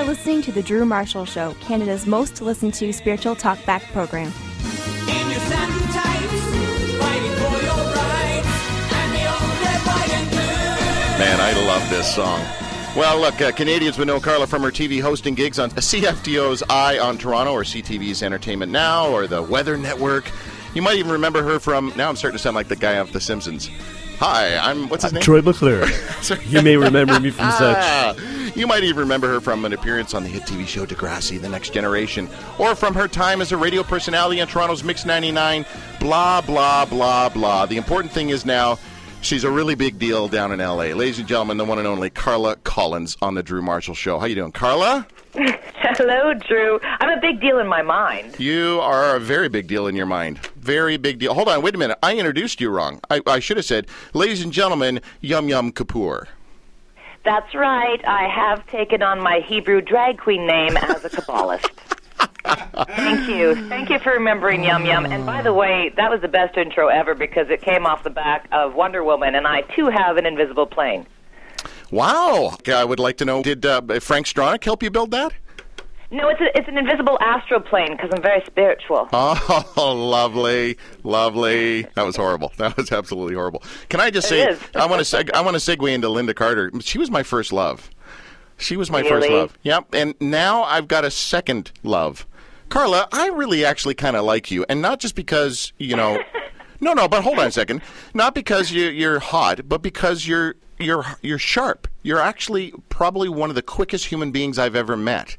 listening to The Drew Marshall Show, Canada's most listened to spiritual talkback program. In your satin tights, fighting for your rights, and the old red, white, and blue. Man, I love this song. Well, look, Canadians would know Carla from her TV hosting gigs on CFTO's Eye on Toronto or CTV's Entertainment Now or the Weather Network. You might even remember her from, now I'm starting to sound like the guy off The Simpsons. Hi, what's his name? Troy McClure. You may remember me from such. You might even remember her from an appearance on the hit TV show Degrassi, The Next Generation, or from her time as a radio personality on Toronto's Mix 99, blah, blah, blah, blah. The important thing is now, she's a really big deal down in L.A. Ladies and gentlemen, the one and only Carla Collins on The Drew Marshall Show. How you doing, Carla? Hello, Drew. I'm a big deal in my mind. You are a very big deal in your mind. Very big deal. Hold on, wait a minute. I introduced you wrong. I should have said, ladies and gentlemen, Yum Yum Kapoor. That's right. I have taken on my Hebrew drag queen name as a Kabbalist. Thank you. Thank you for remembering Yum Yum. And by the way, that was the best intro ever because it came off the back of Wonder Woman, and I, too, have an invisible plane. Wow. I would like to know, did Frank Stronach help you build that? No, it's an invisible astral plane because I'm very spiritual. Oh, lovely, lovely. That was horrible. That was absolutely horrible. Can I just say, I want to segue into Linda Carter. She was my first love. She was my first love. Yep. And now I've got a second love. Carla, I really actually kind of like you, and not just because, No, but hold on a second. Not because you're hot, but because you're sharp. You're actually probably one of the quickest human beings I've ever met.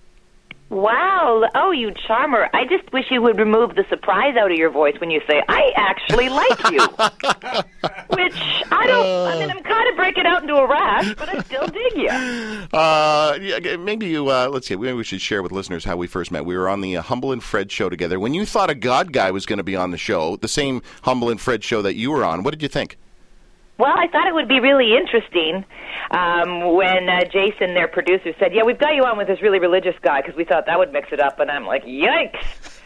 Wow. Oh, you charmer. I just wish you would remove the surprise out of your voice when you say, I actually like you. Which, I'm kind of breaking out into a rash, but I still dig you. Maybe let's see, maybe we should share with listeners how we first met. We were on the Humble and Fred show together. When you thought a God guy was going to be on the show, the same Humble and Fred show that you were on, what did you think? Well, I thought it would be really interesting when Jason, their producer, said, yeah, we've got you on with this really religious guy because we thought that would mix it up. And I'm like, yikes.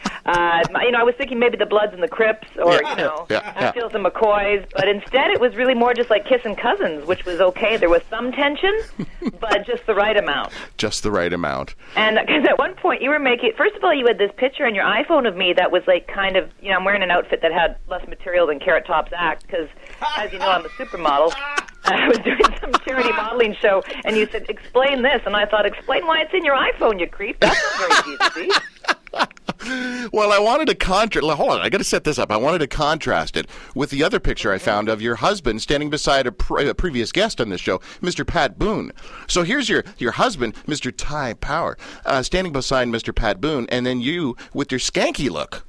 I was thinking maybe the Bloods and the Crips or, Hatfields and McCoys. But instead it was really more just like kissing cousins, which was okay. There was some tension, but just the right amount. Just the right amount. And because at one point you were first of all, you had this picture on your iPhone of me that was like kind of, I'm wearing an outfit that had less material than Carrot Top's act because, as you know, I'm a supermodel. I was doing some charity modeling show, and you said, explain this. And I thought, explain why it's in your iPhone, you creep. That's not very easy to see. Well, I wanted to hold on, I got to set this up. I wanted to contrast it with the other picture I found of your husband standing beside a previous guest on this show, Mr. Pat Boone. So here's your husband, Mr. Ty Power, standing beside Mr. Pat Boone, and then you with your skanky look.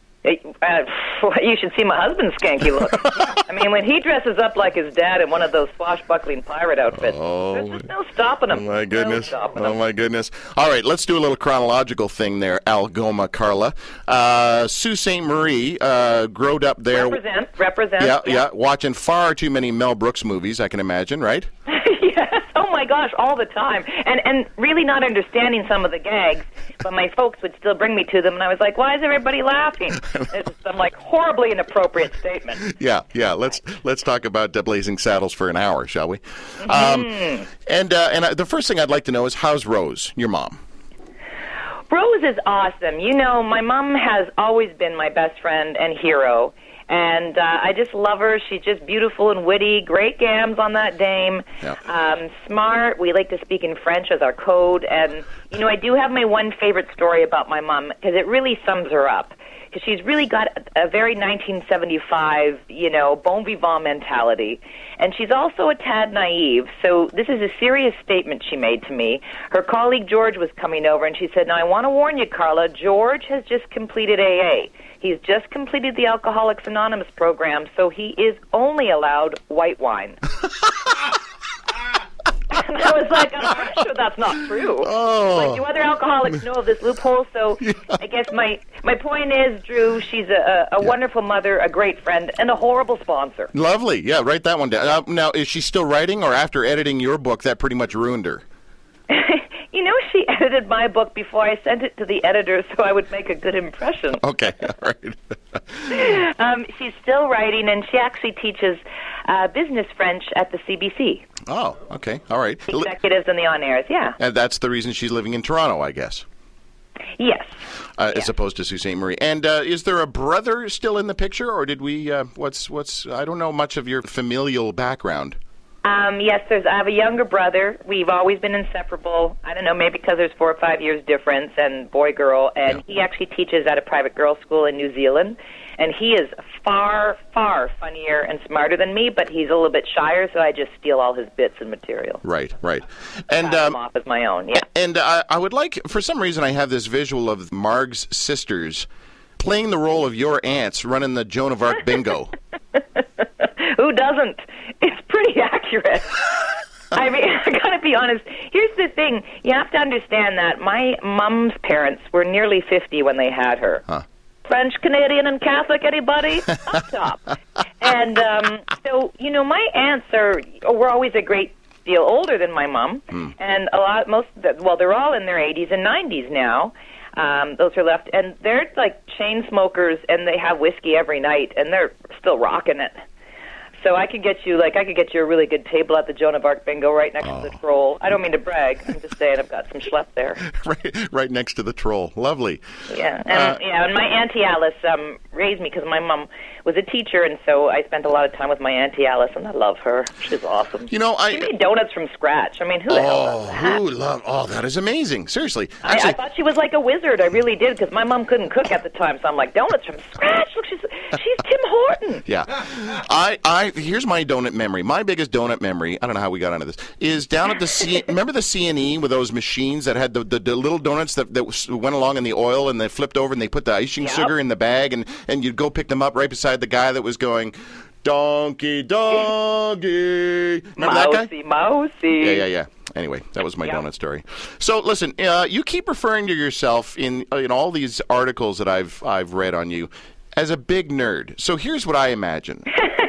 You should see my husband's skanky look. I mean, when he dresses up like his dad in one of those swashbuckling pirate outfits, there's no stopping him. Oh, my goodness. My goodness. All right, let's do a little chronological thing there, Algoma Carla. Sault Ste. Marie growed up there. Represent. Yeah, watching far too many Mel Brooks movies, I can imagine, right? Yes. Oh, my gosh, all the time. And really not understanding some of the gags, but my folks would still bring me to them, and I was like, why is everybody laughing? It's some, horribly inappropriate statement. Yeah. Let's talk about Blazing Saddles for an hour, shall we? Mm-hmm. And the first thing I'd like to know is, how's Rose, your mom? Rose is awesome. My mom has always been my best friend and hero. And I just love her. She's just beautiful and witty. Great gams on that dame. Yeah. Smart. We like to speak in French as our code. And, I do have my one favorite story about my mom because it really sums her up. Because she's really got a very 1975, bon vivant mentality. And she's also a tad naive. So this is a serious statement she made to me. Her colleague George was coming over, and she said, now, I want to warn you, Carla, George has just completed AA. He's just completed the Alcoholics Anonymous program, so he is only allowed white wine. And I was like, I'm pretty sure that's not true. Oh. Do other alcoholics know of this loophole? So I guess my point is, Drew, she's a wonderful mother, a great friend, and a horrible sponsor. Lovely. Yeah, write that one down. Now, is she still writing, or after editing your book, that pretty much ruined her? She edited my book before I sent it to the editor so I would make a good impression. Okay, all right. She's still writing, and she actually teaches business French at the CBC. Oh, okay. All right. Executives and the on-airs, yeah. And that's the reason she's living in Toronto, I guess. Yes. As opposed to Sault Ste. Marie. And is there a brother still in the picture, or did we, what's, I don't know much of your familial background. Yes, I have a younger brother. We've always been inseparable. I don't know, maybe because there's 4 or 5 years difference, and boy-girl. And he actually teaches at a private girls' school in New Zealand. And he is far, far funnier and smarter than me, but he's a little bit shyer, so I just steal all his bits and material. Right. And pass them off as my own, yeah. And I would like, for some reason, I have this visual of Marg's sisters playing the role of your aunts running the Joan of Arc bingo. Who doesn't? It's pretty accurate. I mean, I gotta be honest. Here's the thing. You have to understand that my mom's parents were nearly 50 when they had her. Huh. French, Canadian, and Catholic, anybody? Up top. And so, my aunts were always a great deal older than my mom. And they're all in their 80s and 90s now. Those are left. And they're like chain smokers, and they have whiskey every night, and they're still rocking it. So I could get you a really good table at the Joan of Arc bingo right next to the Troll. I don't mean to brag. I'm just saying I've got some schlep there. right next to the Troll. Lovely. Yeah, and my Auntie Alice raised me because my mom was a teacher, and so I spent a lot of time with my Auntie Alice, and I love her. She's awesome. She made donuts from scratch. I mean, who the hell does that? That is amazing. Seriously. Actually, I thought she was like a wizard. I really did, because my mom couldn't cook at the time, so I'm like, donuts from scratch? Look, she's Tim Horton. Yeah. Here's my donut memory. My biggest donut memory, I don't know how we got onto this, is down at the remember the C&E with those machines that had the little donuts that went along in the oil, and they flipped over and they put the icing sugar in the bag, and you'd go pick them up right beside the guy that was going, donkey, donkey. Remember that guy? Mousy. Yeah. Anyway, that was my donut story. So listen, you keep referring to yourself in all these articles that I've read on you as a big nerd. So here's what I imagine.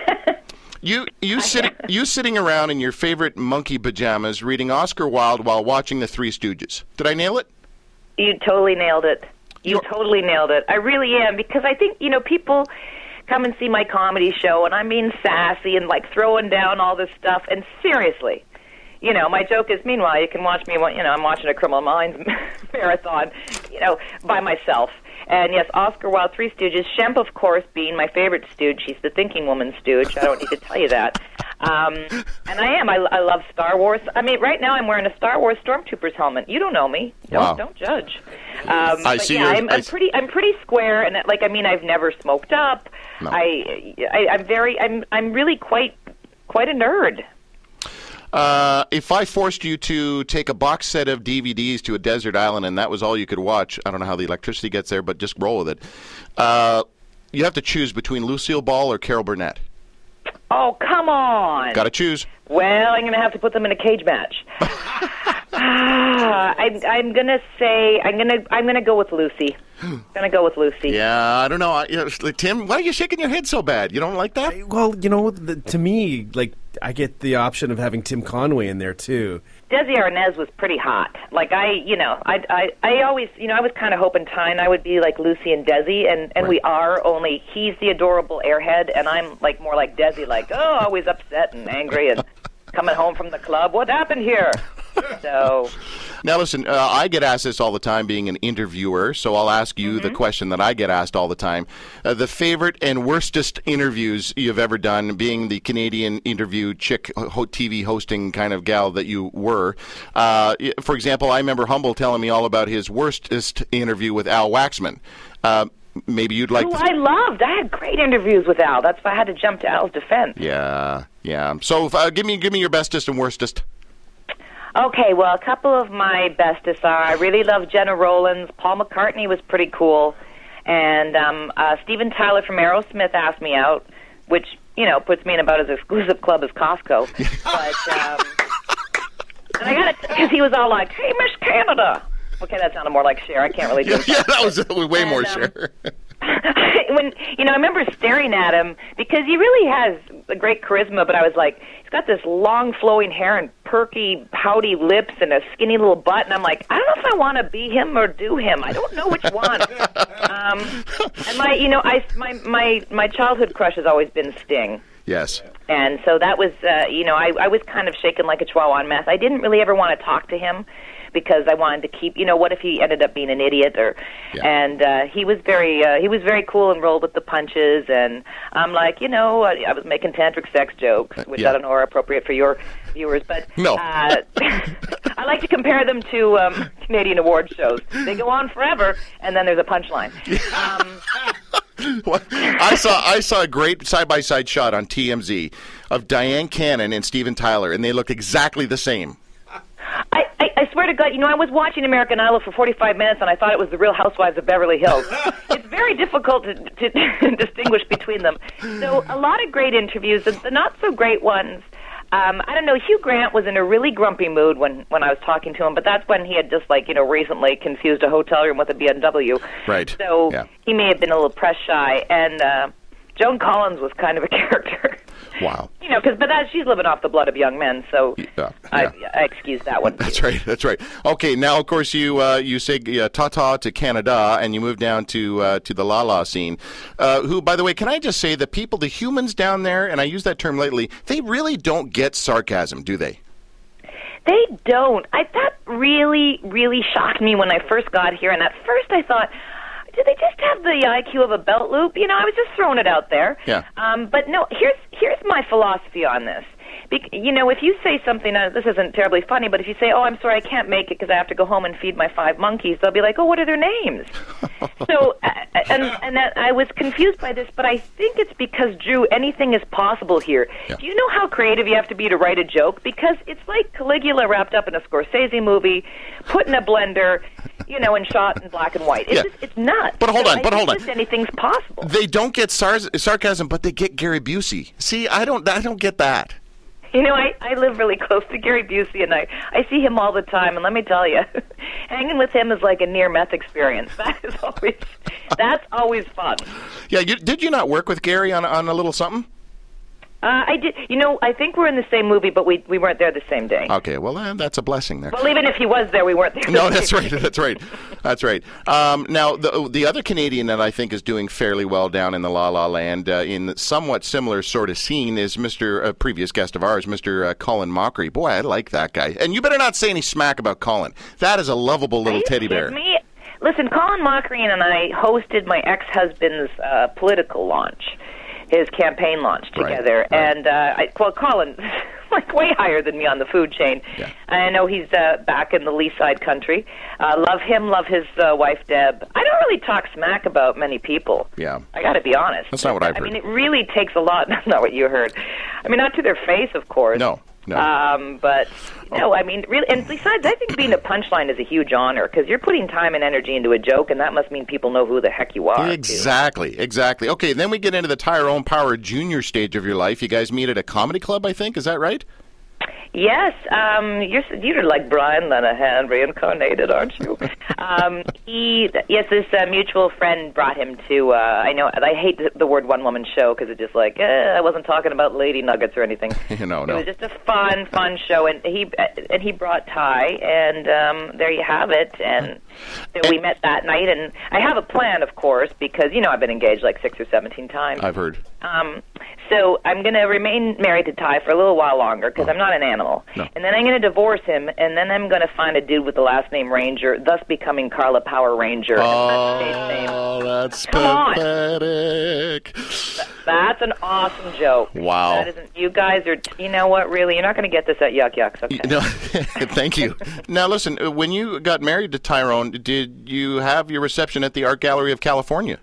You sitting around in your favorite monkey pajamas reading Oscar Wilde while watching The Three Stooges. Did I nail it? You totally nailed it. You totally nailed it. I really am, because I think, people come and see my comedy show, and I'm being sassy and like throwing down all this stuff, and seriously, my joke is, meanwhile, you can watch me, I'm watching a Criminal Minds marathon, by myself. And yes, Oscar Wilde, Three Stooges, Shemp, of course, being my favorite stooge. She's the thinking woman stooge. I don't need to tell you that. And I am. I love Star Wars. I mean, right now I'm wearing a Star Wars Stormtrooper's helmet. You don't know me. Don't judge. I see. Yeah, I'm pretty square, and I've never smoked up. No. I'm really quite a nerd. If I forced you to take a box set of DVDs to a desert island and that was all you could watch, I don't know how the electricity gets there, but just roll with it. You have to choose between Lucille Ball or Carol Burnett. Oh, come on. Got to choose. Well, I'm going to have to put them in a cage match. I'm going to say I'm going to go with Lucy. Going to go with Lucy. Yeah, I don't know. Tim, why are you shaking your head so bad? You don't like that? Well, to me, I get the option of having Tim Conway in there too. Desi Arnaz was pretty hot. I always, I was kind of hoping Ty and I would be like Lucy and Desi, and right. We are, only he's the adorable airhead, and I'm more like Desi, always upset and angry and coming home from the club. What happened here? So now listen, I get asked this all the time being an interviewer, so I'll ask you the question that I get asked all the time. The favorite and worstest interviews you've ever done, being the Canadian interview chick TV hosting kind of gal that you were. For example, I remember Humble telling me all about his worstest interview with Al Waxman. Maybe you'd like I loved. I had great interviews with Al. That's why I had to jump to Al's defense. Yeah. So give me your bestest and worstest. Okay, well, a couple of my bestest are, I really love Jenna Rollins. Paul McCartney was pretty cool. And Steven Tyler from Aerosmith asked me out, which, puts me in about as exclusive club as Costco. But, and I got it, because he was all like, hey, Miss Canada. Okay, that sounded more like Cher. I can't really do it. Yeah, that was way more Cher. I remember staring at him because he really has a great charisma, but I was like, he's got this long flowing hair and perky, pouty lips and a skinny little butt, and I'm like, I don't know if I want to be him or do him. I don't know which one. And my childhood crush has always been Sting. Yes. And so that was, I was kind of shaken like a chihuahua on meth. I didn't really ever want to talk to him because I wanted to keep, what if he ended up being an idiot? And he was very cool and rolled with the punches. And I'm like, I was making tantric sex jokes, which I don't know are appropriate for your viewers, but no. I like to compare them to Canadian award shows. They go on forever, and then there's a punchline. I saw a great side-by-side shot on TMZ of Diane Cannon and Steven Tyler, and they looked exactly the same. I swear to God, I was watching American Idol for 45 minutes, and I thought it was the Real Housewives of Beverly Hills. It's very difficult to distinguish between them. So a lot of great interviews, and the not-so-great ones. I don't know, Hugh Grant was in a really grumpy mood when I was talking to him, but that's when he had just, recently confused a hotel room with a BMW. Right. So he may have been a little press shy, and Joan Collins was kind of a character. Wow. But she's living off the blood of young men, so I excuse that one. That's right. Okay, now, of course, you say ta-ta to Canada, and you move down to the la-la scene, who, by the way, can I just say, the humans down there, and I use that term lately, they really don't get sarcasm, do they? They don't. That really, really shocked me when I first got here, and at first I thought, do they just have the IQ of a belt loop? I was just throwing it out there. Yeah. But no, here's my philosophy on this. If you say something, this isn't terribly funny, but if you say, "Oh, I'm sorry, I can't make it because I have to go home and feed my 5 monkeys," they'll be like, "Oh, what are their names?" So, and that I was confused by this, but I think it's because, Drew, anything is possible here. Yeah. Do you know how creative you have to be to write a joke? Because it's like Caligula wrapped up in a Scorsese movie, put in a blender, and shot in black and white. It's nuts. But hold on. Just anything's possible. They don't get sarcasm, but they get Gary Busey. See, I don't get that. I live really close to Gary Busey, and I see him all the time, and let me tell you, hanging with him is like a near-meth experience. That's always fun. Yeah, did you not work with Gary on a little something? I did. I think we're in the same movie, but we weren't there the same day. Okay, well, that's a blessing there. Well, even if he was there, we weren't there. No, that's right. That's right. Now, the other Canadian that I think is doing fairly well down in the La La Land, in somewhat similar sort of scene, is Mr. Previous guest of ours, Mr. Colin Mockery. Boy, I like that guy. And you better not say any smack about Colin. That is a lovable little teddy bear. Me? Listen, Colin Mockery and I hosted my ex-husband's political launch. His campaign launch together, right. And Colin's way higher than me on the food chain. Yeah. I know he's back in the Leaside country. Love him, love his wife Deb. I don't really talk smack about many people. Yeah, I got to be honest. That's not what I've heard. I mean, it really takes a lot. That's not what you heard. I mean, not to their face, of course. No. But no, I mean, really, and besides, I think being a punchline is a huge honor because you're putting time and energy into a joke, and that must mean people know who the heck you are. Exactly. Okay, then we get into the Tyrone Power Jr. stage of your life. You guys meet at a comedy club, I think. Is that right? Yes, you're like Brian Lenahan reincarnated, aren't you? This mutual friend brought him to. I know I hate the word one-woman show because it's just like I wasn't talking about lady nuggets or anything. No. It was just a fun show, and he brought Ty, and there you have it. And so we met that night, and I have a plan, of course, because I've been engaged like 6 or 17 times. I've heard. So I'm going to remain married to Ty for a little while longer because I'm not an animal. No. And then I'm going to divorce him, and then I'm going to find a dude with the last name Ranger, thus becoming Carla Power Ranger. Oh, that's pathetic. That's an awesome joke. Wow. That isn't, you guys are, you know what, really, you're not going to get this at Yuck Yucks. Okay. No, thank you. Now, listen, when you got married to Tyrone, did you have your reception at the Art Gallery of California?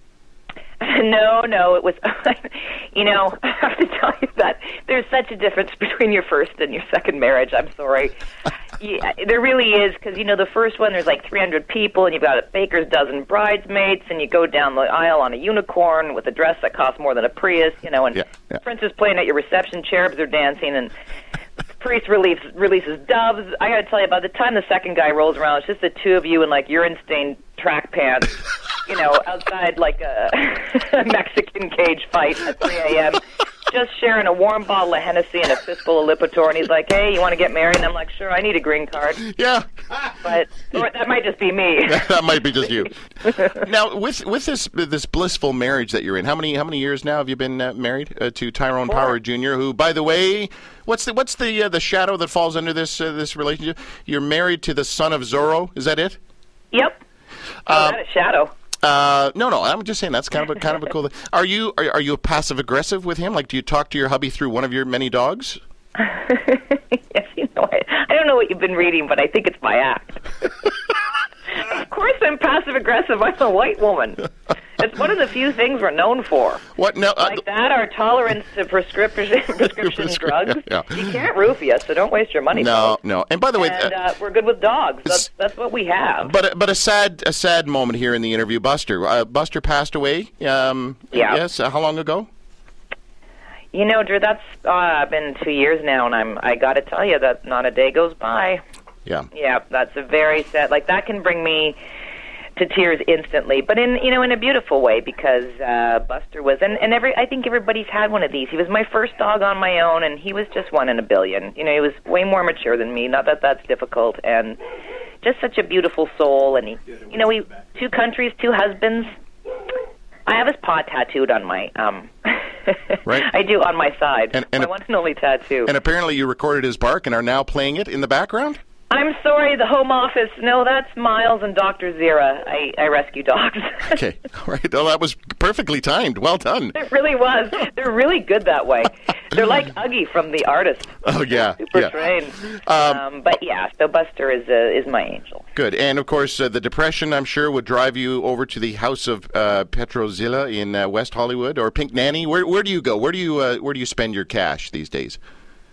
No, it was, I have to tell you that there's such a difference between your first and your second marriage. I'm sorry. Yeah, there really is, because, the first one, there's like 300 people, and you've got a baker's dozen bridesmaids, and you go down the aisle on a unicorn with a dress that costs more than a Prius, and the prince is playing at your reception, cherubs are dancing, and the priest releases doves. I got to tell you, by the time the second guy rolls around, it's just the two of you in, like, urine-stained track pants, outside like a Mexican cage fight at 3 a.m., just sharing a warm bottle of Hennessy and a fistful of Lipitor, and he's like, "Hey, you want to get married?" And I'm like, "Sure, I need a green card." Yeah. But or that might just be me. That might be just you. Now, with this blissful marriage that you're in, how many years now have you been married to Tyrone 4. Power Jr., who, by the way, what's the shadow that falls under this relationship? You're married to the son of Zorro. Is that it? Yep. Not a shadow. No. I'm just saying that's kind of a cool thing. Are you passive aggressive with him? Like, do you talk to your hubby through one of your many dogs? Yes, I don't know what you've been reading, but I think it's my act. Of course, I'm passive aggressive. I'm a white woman. It's one of the few things we're known for. What? No, like that, our tolerance to prescription drugs. Yeah. You can't roofie us, so don't waste your money. No. And by the way, we're good with dogs. That's what we have. But a sad moment here in the interview. Buster. Buster passed away. Yeah. Yes. How long ago? Drew, that's been 2 years now, and I got to tell you that not a day goes by. Yeah. Yeah, that's a very sad. Like that can bring me to tears instantly, but in a beautiful way, because Buster was, and I think everybody's had one of these. He was my first dog on my own, and he was just one in a billion. He was way more mature than me. Not that that's difficult, and just such a beautiful soul. And he 2 countries, 2 husbands. I have his paw tattooed on my Right. I do on my side. And my one and only tattoo. And apparently you recorded his bark and are now playing it in the background? I'm sorry, the Home Office. No, that's Miles and Dr. Zira. I rescue dogs. Okay. All right. Well, that was perfectly timed. Well done. It really was. They're really good that way. They're like Uggy from The Artist. Oh, yeah. Super trained. But yeah, so Buster is my angel. Good. And, of course, the depression, I'm sure, would drive you over to the House of Petrozilla in West Hollywood, or Pink Nanny. Where do you go? Where do you spend your cash these days?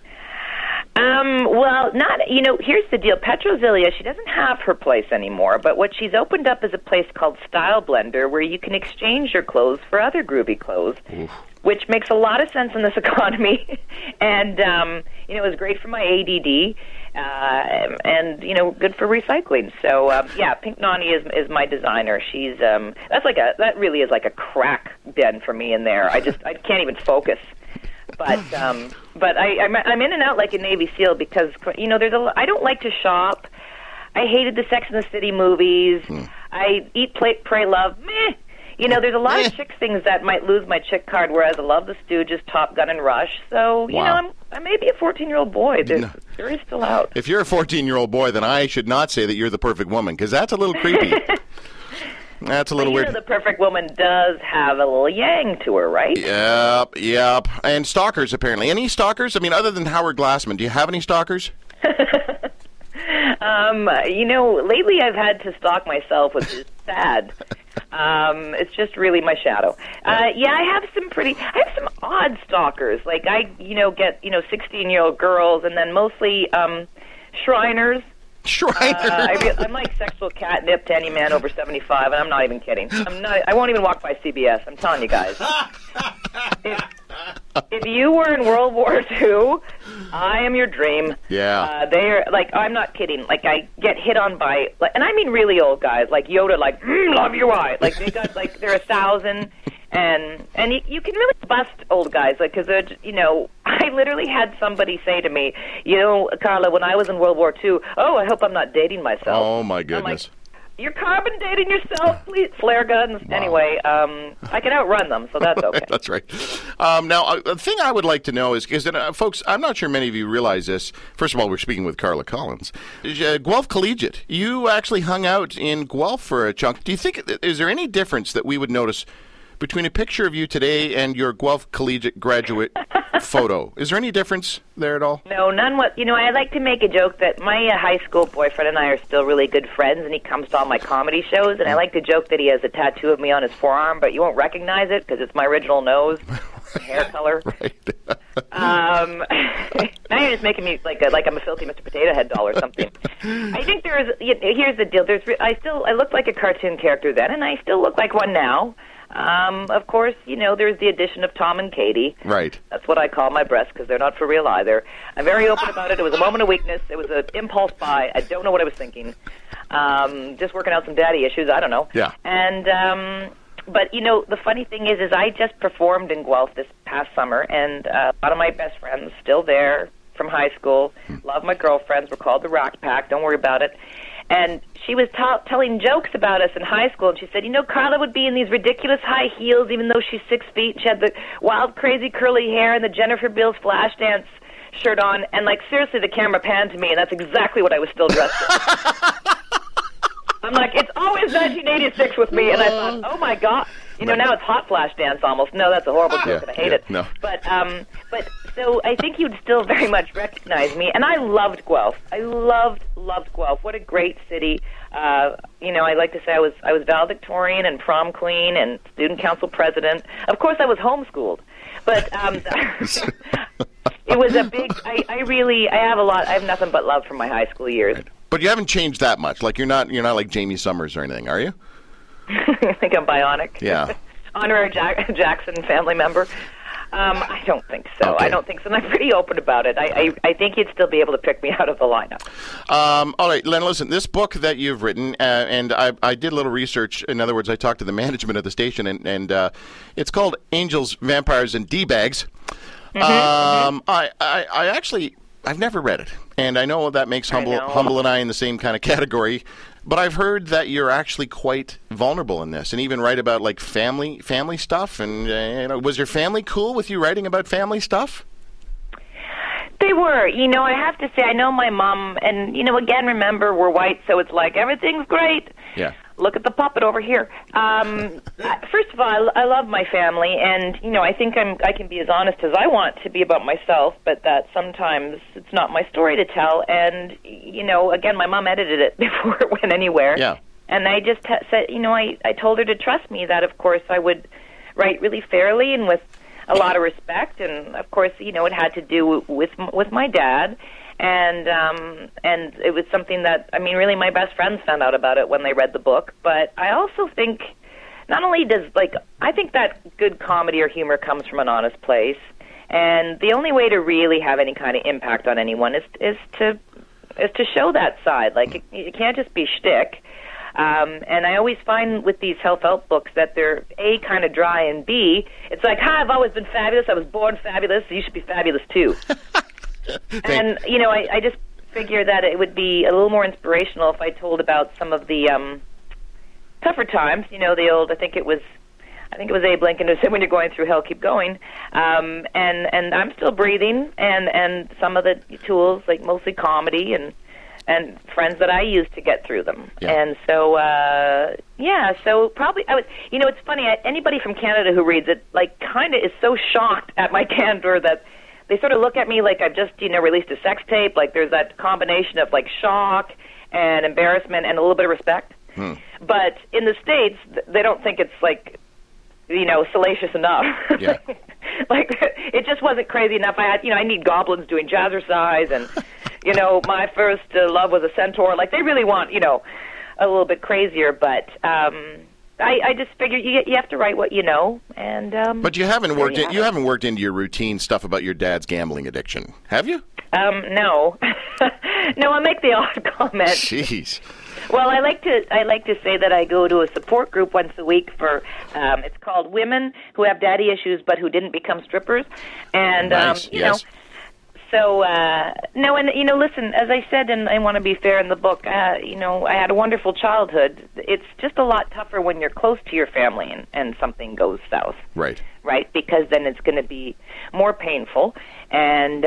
Well, here's the deal. Petrozilla, she doesn't have her place anymore, but what she's opened up is a place called Style Blender, where you can exchange your clothes for other groovy clothes, which makes a lot of sense in this economy. And, it was great for my ADD, and, good for recycling. So, Pink Nanny is my designer. She's, that really is like a crack den for me in there. I can't even focus. But I'm in and out like a Navy SEAL because I don't like to shop. I hated the Sex and the City movies. I eat, pray, love. Meh. There's a lot of chick things that might lose my chick card, whereas I love the Stooges, Top Gun, and Rush. So I may be a 14-year-old boy. The jury's still out. If you're a 14-year-old boy, then I should not say that you're the perfect woman, because that's a little creepy. That's a little weird. The perfect woman does have a little yang to her, right? Yep. And stalkers, apparently. Any stalkers? I mean, other than Howard Glassman, do you have any stalkers? Lately I've had to stalk myself, which is sad. It's just really my shadow. I have some odd stalkers. Like I, get, 16-year-old girls, and then mostly Shriners. I'm like sexual catnip to any man over 75, and I'm not even kidding. I won't even walk by CBS. I'm telling you guys. If you were in World War II, I am your dream. Yeah. They're like, I'm not kidding. Like I get hit on by, and I mean really old guys, like Yoda, like love you, I. Like they got like they're 1,000. And you can really bust old guys, like, because, I literally had somebody say to me, Carla, when I was in World War II, I hope I'm not dating myself. Oh, my goodness. I'm like, you're carbon dating yourself, please. Flare guns. Wow. Anyway, I can outrun them, so that's okay. That's right. Now, the thing I would like to know is, folks, I'm not sure many of you realize this. First of all, we're speaking with Carla Collins. Guelph Collegiate, you actually hung out in Guelph for a chunk. Do you think, is there any difference that we would notice between a picture of you today and your Guelph Collegiate graduate photo? Is there any difference there at all? No, none. I like to make a joke that my high school boyfriend and I are still really good friends, and he comes to all my comedy shows, and I like to joke that he has a tattoo of me on his forearm, but you won't recognize it because it's my original nose, hair color. Right. Now you're just making me like I'm a filthy Mr. Potato Head doll or something. I think here's the deal. I looked like a cartoon character then, and I still look like one now. Of course, there's the addition of Tom and Katie. Right. That's what I call my breasts, because they're not for real either. I'm very open about it. It was a moment of weakness. It was an impulse buy. I don't know what I was thinking. Just working out some daddy issues. I don't know. Yeah. And But, the funny thing is I just performed in Guelph this past summer, and a lot of my best friends still there from high school. Love my girlfriends. We're called the Rock Pack. Don't worry about it. And she was telling jokes about us in high school, and she said, Carla would be in these ridiculous high heels, even though she's 6 feet. She had the wild, crazy, curly hair and the Jennifer Beals Flashdance shirt on. And, seriously, the camera panned to me, and that's exactly what I was still dressed in. I'm like, it's always 1986 with me, and I thought, oh my God, now it's hot flash dance almost. No, that's a horrible joke, and I hate it. No. But so I think you'd still very much recognize me, and I loved Guelph. I loved Guelph. What a great city. I like to say I was valedictorian and prom queen and student council president. Of course, I was homeschooled, but it was a big. I have nothing but love for my high school years. Right. But you haven't changed that much. Like you're not like Jamie Summers or anything, are you? I think I'm bionic. Yeah. Honorary Jackson family member. I don't think so. Okay. I don't think so. And I'm pretty open about it. I think you'd still be able to pick me out of the lineup. All right, Len, listen, this book that you've written, and I did a little research. In other words, I talked to the management of the station, and it's called Angels, Vampires, and D-Bags. I actually... I've never read it, and I know that makes Humble and I in the same kind of category, but I've heard that you're actually quite vulnerable in this, and even write about, family stuff, and, was your family cool with you writing about family stuff? They were. I have to say, I know my mom, and, again, remember, we're white, so it's like, everything's great. Yeah. Look at the puppet over here. First of all, I love my family, and I think I can be as honest as I want to be about myself, but that sometimes it's not my story to tell. And again, my mom edited it before it went anywhere. Yeah. And I just said, I told her to trust me. That of course I would write really fairly and with a lot of respect. And of course, it had to do with my dad. And it was something that, really my best friends found out about it when they read the book. But I also think not only I think that good comedy or humor comes from an honest place. And the only way to really have any kind of impact on anyone is to show that side. It can't just be shtick. And I always find with these self-help books that they're A, kind of dry, and B, it's like, I've always been fabulous. I was born fabulous. So you should be fabulous too. And, I just figure that it would be a little more inspirational if I told about some of the tougher times, the old, I think it was Abe Lincoln who said, when you're going through hell, keep going. And I'm still breathing, and some of the tools, mostly comedy and friends that I use to get through them. Yeah. And so, so probably, I would, it's funny, anybody from Canada who reads it, kind of is so shocked at my candor that they sort of look at me like I've just, released a sex tape. There's that combination of, shock and embarrassment and a little bit of respect. But in the States, they don't think it's, salacious enough. Yeah. It just wasn't crazy enough. I need goblins doing jazzercise, and, my first love was a centaur. They really want, a little bit crazier, but... I just figured you have to write what you know, and but you haven't worked into your routine stuff about your dad's gambling addiction, have you? No, no. I make the odd comment. Jeez. Well, I like to say that I go to a support group once a week for it's called Women Who Have Daddy Issues but Who Didn't Become Strippers, and nice. Yes. So, no, and, listen, as I said, and I want to be fair in the book, I had a wonderful childhood. It's just a lot tougher when you're close to your family and something goes south. Right. Right, because then it's going to be more painful. And,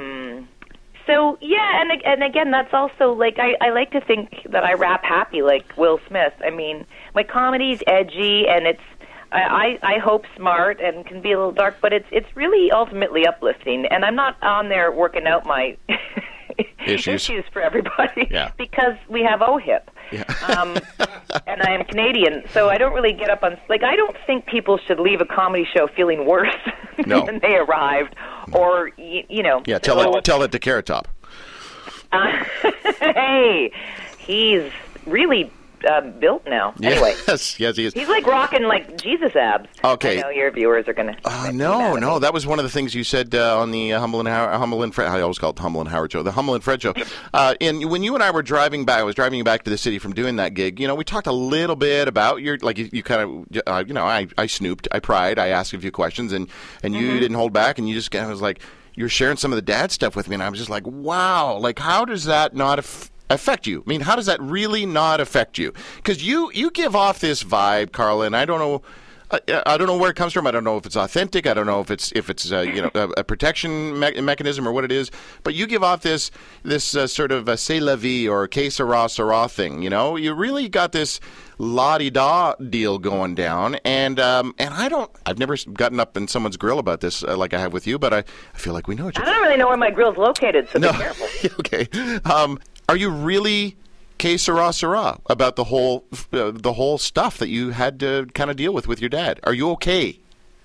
so, yeah, and again, that's also, I like to think that I rap happy like Will Smith. I mean, my comedy's edgy, and it's, I hope smart and can be a little dark, but it's really ultimately uplifting. And I'm not on there working out my issues for everybody because we have OHIP. Yeah. And I am Canadian, so I don't really get up on... I don't think people should leave a comedy show feeling worse than they arrived, or, Yeah, tell it to Carrot Top. Hey, he's really built now. Anyway. Yes, he is. He's like rocking like Jesus abs. Okay. I know your viewers are going to... No. That was one of the things you said on the Humble and Fred... I always call it the Humble and Howard show. The Humble and Fred show. And when you and I were driving back, I was driving you back to the city from doing that gig, we talked a little bit about your... Like, you kind of... I snooped. I pried. I asked a few questions, and you didn't hold back, and you just kind of was like... You were sharing some of the dad stuff with me, and I was just like, wow. Like, how does that not... affect you? I mean, how does that really not affect you? Because you give off this vibe, Carla, and I don't know where it comes from. I don't know if it's authentic. I don't know if it's a protection mechanism or what it is. But you give off this sort of c'est la vie or que sera sera thing. You really got this la-di-da deal going down, and I've never gotten up in someone's grill about this like I have with you, but I feel like we know each other. I don't really know where my grill's located, so be careful. Okay. Are you really que sera sera about the whole stuff that you had to kind of deal with your dad? Are you okay?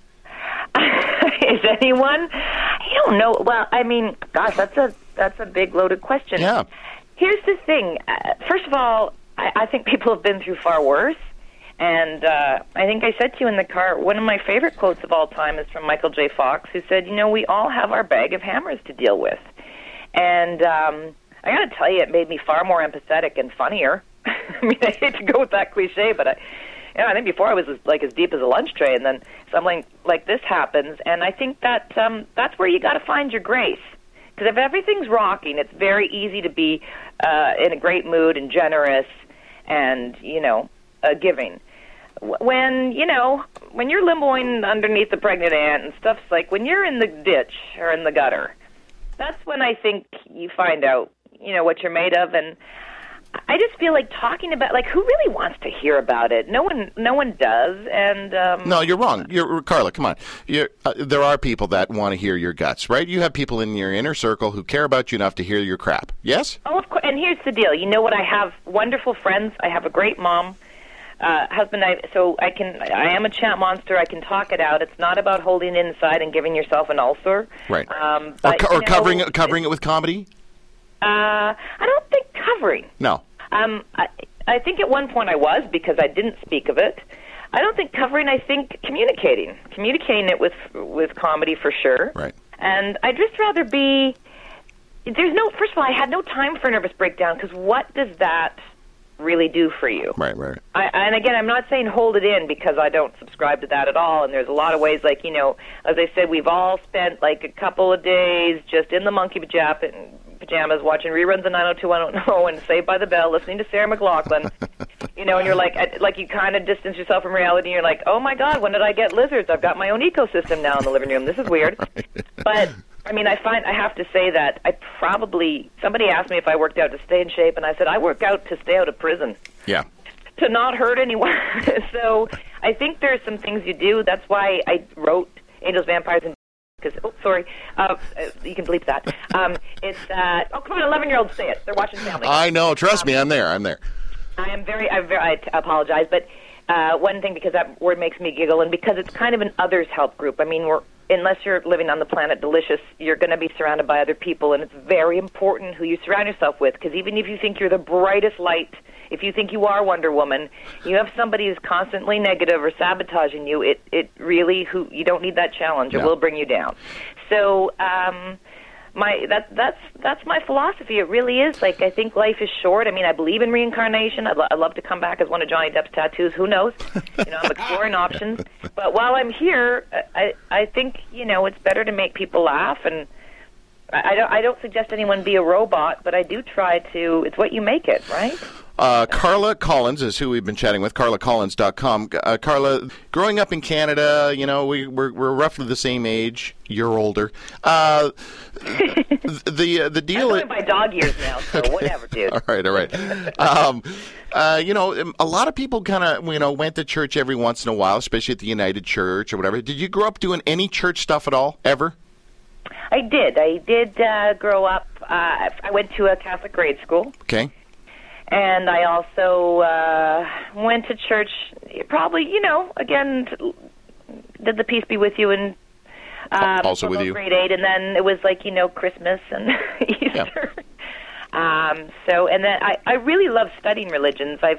Is anyone? I don't know. Well, I mean, gosh, that's a big loaded question. Yeah. Here's the thing. First of all, I think people have been through far worse. And I think I said to you in the car, one of my favorite quotes of all time is from Michael J. Fox, who said, we all have our bag of hammers to deal with. And I got to tell you, it made me far more empathetic and funnier. I mean, I hate to go with that cliche, but I think before I was as deep as a lunch tray, and then something like this happens, and I think that that's where you got to find your grace. Because if everything's rocking, it's very easy to be in a great mood and generous and giving. When you're limboing underneath the pregnant aunt and stuff's like when you're in the ditch or in the gutter, that's when I think you find out what you're made of. And I just feel like talking about, who really wants to hear about it? No one does. And no, you're wrong. Carla, come on. There are people that want to hear your guts, right? You have people in your inner circle who care about you enough to hear your crap. Yes? Oh, of course. And here's the deal. You know what? I have wonderful friends. I have a great mom. Husband, I am a chat monster. I can talk it out. It's not about holding it inside and giving yourself an ulcer. Right. Or covering it with comedy? I don't think covering. No. I think at one point I was, because I didn't speak of it. I don't think covering. I think communicating it with comedy for sure. Right. And I'd just rather be. First of all, I had no time for a nervous breakdown, because what does that really do for you? Right. And again, I'm not saying hold it in, because I don't subscribe to that at all. And there's a lot of ways, as I said, we've all spent a couple of days just in the monkey pajamas watching reruns of 90210 and Saved by the Bell, listening to Sarah McLachlan. And you're like you kind of distance yourself from reality, and you're like, oh my God, when did I get lizards? I've got my own ecosystem now in the living room. This is weird. Right. But I mean, I have to say that somebody asked me if I worked out to stay in shape, and I said I work out to stay out of prison. Yeah. To not hurt anyone. So I think there's some things you do. That's why I wrote Angels, Vampires, and because you can bleep that. It's come on, 11-year-olds say it. They're watching Family. I know. Trust me, I'm there. I apologize, but one thing, because that word makes me giggle, and because it's kind of an others help group. I mean, unless you're living on the planet Delicious, you're going to be surrounded by other people, and it's very important who you surround yourself with, because even if you think you're the brightest light, if you think you are Wonder Woman, you have somebody who's constantly negative or sabotaging you, it really, you don't need that challenge. It will bring you down. So that's my philosophy. It really is. I think life is short. I mean, I believe in reincarnation. I'd love to come back as one of Johnny Depp's tattoos. Who knows? I'm exploring options. But while I'm here, I think it's better to make people laugh. And I don't suggest anyone be a robot, but I do try to. It's what you make it, right? Carla Collins is who we've been chatting with, carlacollins.com. Carla, growing up in Canada, we're roughly the same age. You're older. The deal. I'm going by dog years now, so okay. Whatever, dude. All right. A lot of people kind of, went to church every once in a while, especially at the United Church or whatever. Did you grow up doing any church stuff at all, ever? I did. Grow up. I went to a Catholic grade school. Okay. And I also went to church, probably, again, did the peace be with you, and also with you. Grade 8, and then it was Christmas and Easter. Yeah. And then I really love studying religions. I've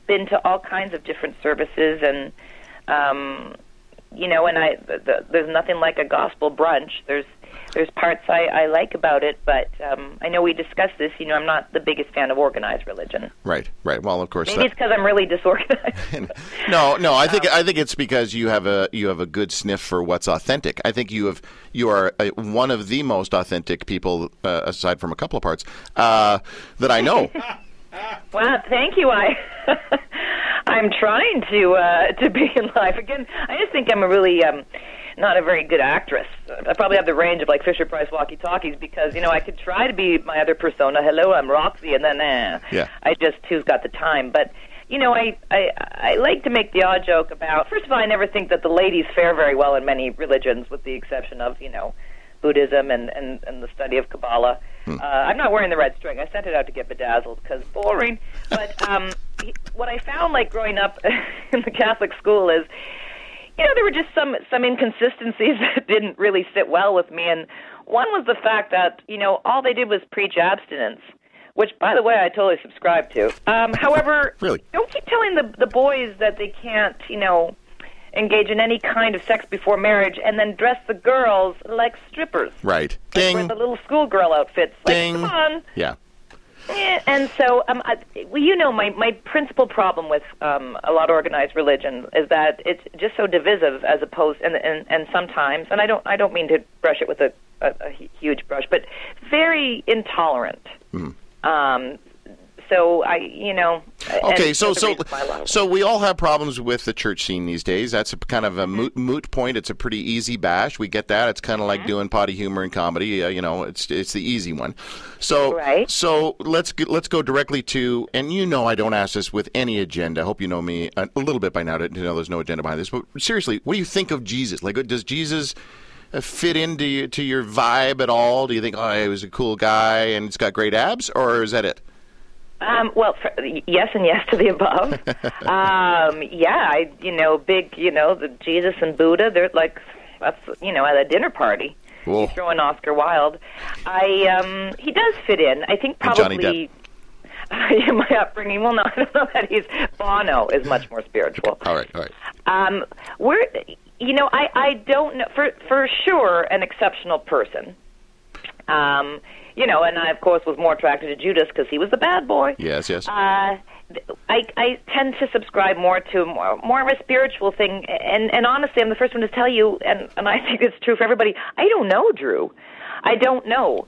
been to all kinds of different services, and you know, and there's nothing like a gospel brunch. There's parts I like about it, but I know we discussed this. You know, I'm not the biggest fan of organized religion. Right. Well, of course. Maybe it's because I'm really disorganized. No. I think it's because you have a good sniff for what's authentic. I think you are one of the most authentic people, aside from a couple of parts, that I know. Well, thank you. I'm trying to be in life again. I just think I'm a really not a very good actress. I probably have the range of like Fisher Price walkie-talkies because, you know, I could try to be my other persona. Hello, I'm Roxy, and then I just who's got the time. But you know, I like to make the odd joke about. First of all, I never think that the ladies fare very well in many religions, with the exception of, you know, Buddhism and the study of Kabbalah. I'm not wearing the red string. I sent it out to get bedazzled because boring. But what I found, like growing up in the Catholic school, is, you know, there were just some inconsistencies that didn't really sit well with me. And one was the fact that, you know, all they did was preach abstinence, which, by the way, I totally subscribe to. However, really? Don't keep telling the boys that they can't, you know, engage in any kind of sex before marriage, and then dress the girls like strippers. Right. Like Ding. wear the little schoolgirl outfits. Ding. Like, come on. Yeah. And so, well, you know, my principal problem with a lot of organized religion is that it's just so divisive, as opposed, and sometimes, and I don't mean to brush it with a huge brush, but very intolerant. So okay. So we all have problems with the church scene these days. That's a kind of a moot point. It's a pretty easy bash. We get that. It's kind of like doing potty humor in comedy. You know, it's the easy one. So right. So let's go directly to, and you know, I don't ask this with any agenda. I hope you know me a little bit by now to know there's no agenda behind this. But seriously, what do you think of Jesus? Like, does Jesus fit into your vibe at all? Do you think, oh, he was a cool guy and he's got great abs, or is that it? Well, yes and yes to the above. Big, the Jesus and Buddha, they're like, that's, at a dinner party. Whoa. You throw in Oscar Wilde. He does fit in. I think probably Johnny Depp. My upbringing. Well, no, I don't know that Bono is much more spiritual. All right. I don't know, for sure, an exceptional person. And I, of course, was more attracted to Judas because he was the bad boy. Yes. I tend to subscribe more to more of a spiritual thing. And honestly, I'm the first one to tell you, and I think it's true for everybody, I don't know, Drew. I don't know.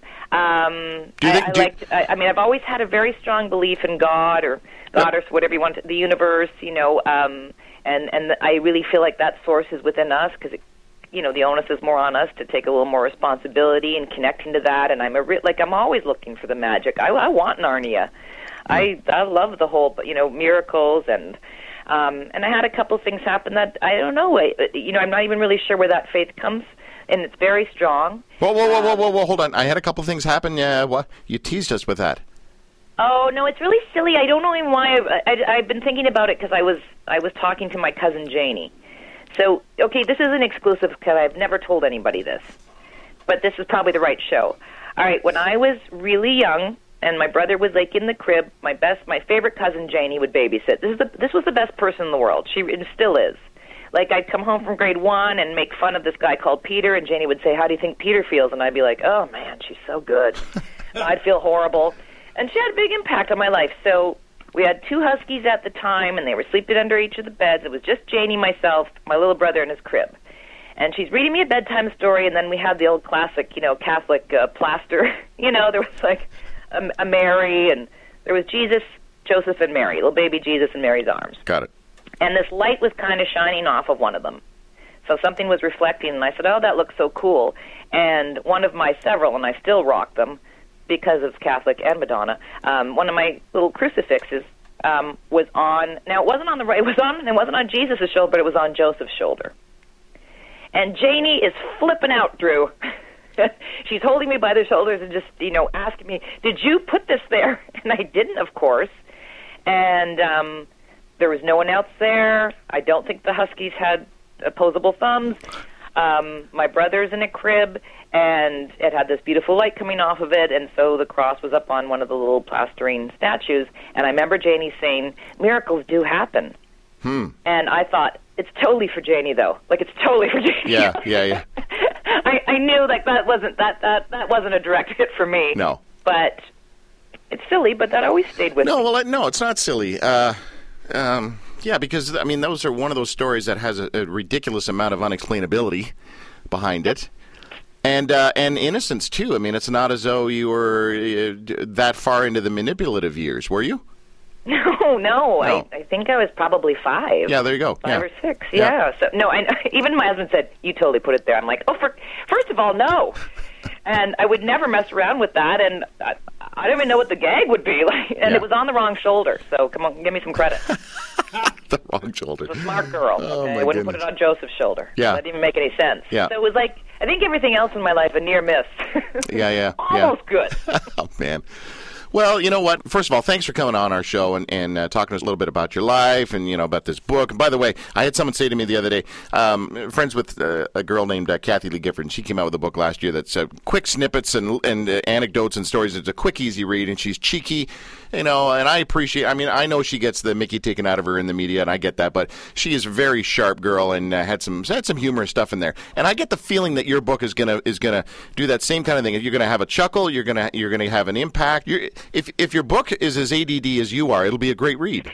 I've always had a very strong belief in God or whatever you want, the universe, and I really feel like that source is within us because the onus is more on us to take a little more responsibility and connecting to that. And I'm always looking for the magic. I want Narnia. I love the whole, miracles and I had a couple things happen that I don't know. I'm not even really sure where that faith comes, and it's very strong. Whoa! Hold on. I had a couple things happen. What you teased us with that? Oh no, it's really silly. I don't know even why. I've been thinking about it because I was talking to my cousin Janie. So, okay, this isn't exclusive because I've never told anybody this, but this is probably the right show. All right, when I was really young and my brother was like in the crib, my favorite cousin Janie would babysit. This was the best person in the world. She still is. Like, I'd come home from grade 1 and make fun of this guy called Peter, and Janie would say, "How do you think Peter feels?" And I'd be like, "Oh man, she's so good." I'd feel horrible, and she had a big impact on my life. So we had 2 huskies at the time, and they were sleeping under each of the beds. It was just Janie, myself, my little brother, in his crib. And she's reading me a bedtime story, and then we had the old classic, Catholic plaster. There was like a Mary, and there was Jesus, Joseph, and Mary, little baby Jesus in Mary's arms. Got it. And this light was kind of shining off of one of them. So something was reflecting, and I said, "Oh, that looks so cool." And one of my several, and I still rock them, because it's Catholic and Madonna, one of my little crucifixes was on. Now it wasn't on it wasn't on Jesus' shoulder, but it was on Joseph's shoulder. And Janie is flipping out, Drew. She's holding me by the shoulders and just asking me, "Did you put this there?" And I didn't, of course. And there was no one else there. I don't think the huskies had opposable thumbs. my brother's in a crib, and it had this beautiful light coming off of it, and so the cross was up on one of the little plasterine statues. And I remember Janie saying, "Miracles do happen." And I thought, it's totally for Janie, though. Like, it's totally for Janie. Yeah. I knew like that wasn't a direct hit for me. No. But it's silly, but that always stayed with me. No, it's not silly. Yeah, because, I mean, those are one of those stories that has a ridiculous amount of unexplainability behind it. And innocence, too. I mean, it's not as though you were that far into the manipulative years, were you? No. I think I was probably 5. Yeah, there you go. 5 or 6, yeah. So, no, even my husband said, "You totally put it there." I'm like, first of all, no. And I would never mess around with that, and I don't even know what the gag would be. It was on the wrong shoulder, so come on, give me some credit. The wrong shoulder. It's a smart girl. Oh, I wouldn't put it on Joseph's shoulder. Yeah. That didn't even make any sense. Yeah. So it was like, I think everything else in my life, a near miss. Almost good. Oh, man. Well, you know what? First of all, thanks for coming on our show and talking to us a little bit about your life and, about this book. And by the way, I had someone say to me the other day, friends with a girl named Kathy Lee Gifford, and she came out with a book last year that's quick snippets and anecdotes and stories. It's a quick, easy read, and she's cheeky, and I appreciate, I know she gets the Mickey taken out of her in the media, and I get that, but she is a very sharp girl and had some humorous stuff in there. And I get the feeling that your book is gonna do that same kind of thing. You're gonna have a chuckle. You're gonna have an impact. If your book is as ADD as you are, it'll be a great read.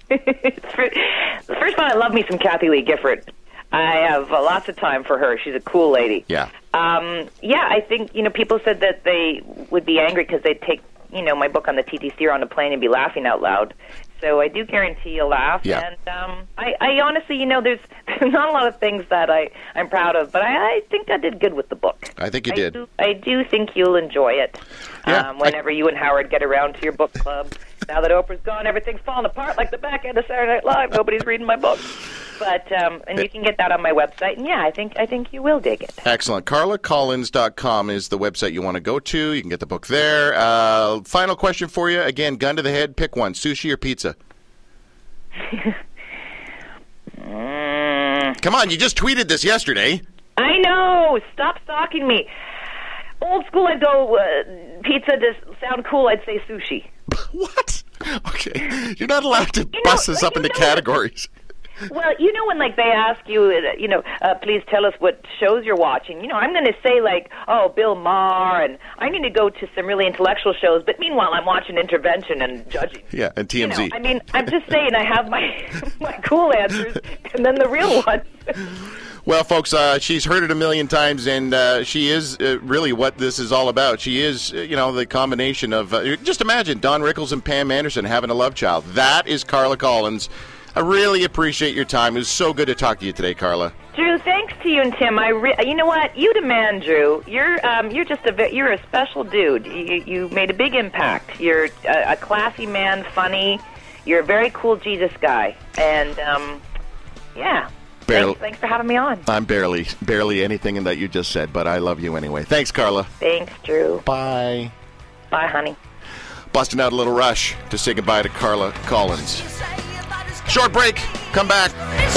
First of all, I love me some Kathy Lee Gifford. I have lots of time for her. She's a cool lady. Yeah. I think, people said that they would be angry because they'd take, my book on the TTC on a plane and be laughing out loud. So I do guarantee a laugh. Yeah. And I honestly, there's not a lot of things that I'm proud of, but I think I did good with the book. I think you did. I do think you'll enjoy it. Yeah, whenever you and Howard get around to your book club. Now that Oprah's gone, everything's falling apart like the back end of Saturday Night Live. Nobody's reading my book. But and you can get that on my website. And yeah, I think you will dig it. Excellent. CarlaCollins.com is the website you want to go to. You can get the book there. Final question for you. Again, gun to the head. Pick one: sushi or pizza. Come on, you just tweeted this yesterday. I know. Stop stalking me. Old school, I'd go pizza. To sound cool, I'd say sushi. What? Okay, you're not allowed to bust this up into categories. Well, when they ask you, please tell us what shows you're watching. I'm going to say Bill Maher, and I need to go to some really intellectual shows. But meanwhile, I'm watching Intervention and Judging. Yeah, and TMZ. I'm just saying I have my cool answers, and then the real ones. Well, folks, she's heard it a million times, and she is really what this is all about. She is, the combination of, just imagine Don Rickles and Pam Anderson having a love child. That is Carla Collins. I really appreciate your time. It was so good to talk to you today, Carla. Drew, thanks to you and Tim. You know what? You demand, Drew. You're just you're a special dude. You made a big impact. You're a classy man, funny. You're a very cool Jesus guy, and yeah. Thanks for having me on. I'm barely anything in that you just said, but I love you anyway. Thanks, Carla. Thanks, Drew. Bye. Bye, honey. Busting out a little rush to say goodbye to Carla Collins. Short break. Come back.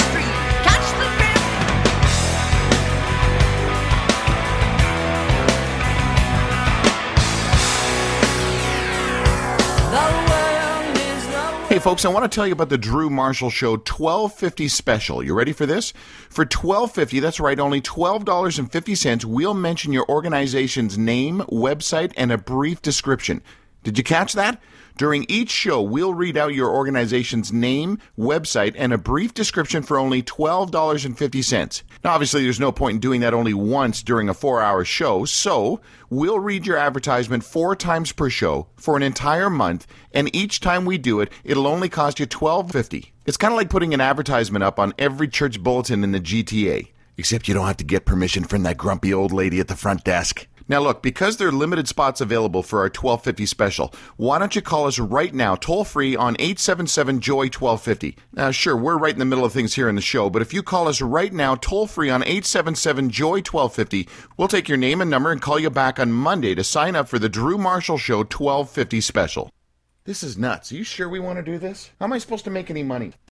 Hey folks, I want to tell you about the Drew Marshall Show 1250 special. You ready for this? For $12.50, that's right, only $12.50, we'll mention your organization's name, website, and a brief description. Did you catch that? During each show, we'll read out your organization's name, website, and a brief description for only $12.50. Now, obviously, there's no point in doing that only once during a 4-hour show, so we'll read your advertisement 4 times per show for an entire month, and each time we do it, it'll only cost you $12.50. It's kind of like putting an advertisement up on every church bulletin in the GTA, except you don't have to get permission from that grumpy old lady at the front desk. Now look, because there are limited spots available for our $12.50 special, why don't you call us right now, toll-free on 877-JOY-1250. Now sure, we're right in the middle of things here in the show, but if you call us right now, toll-free on 877-JOY-1250, we'll take your name and number and call you back on Monday to sign up for the Drew Marshall Show 1250 special. This is nuts. Are you sure we want to do this? How am I supposed to make any money?